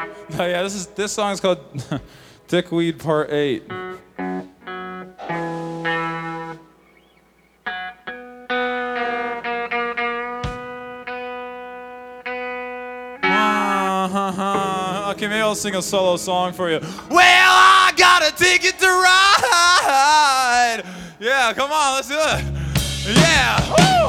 Oh yeah, this song's called Dickweed Part 8. Okay, maybe I'll sing a solo song for you. Well, I got a ticket to ride. Yeah, come on, let's do it. Yeah. Woo!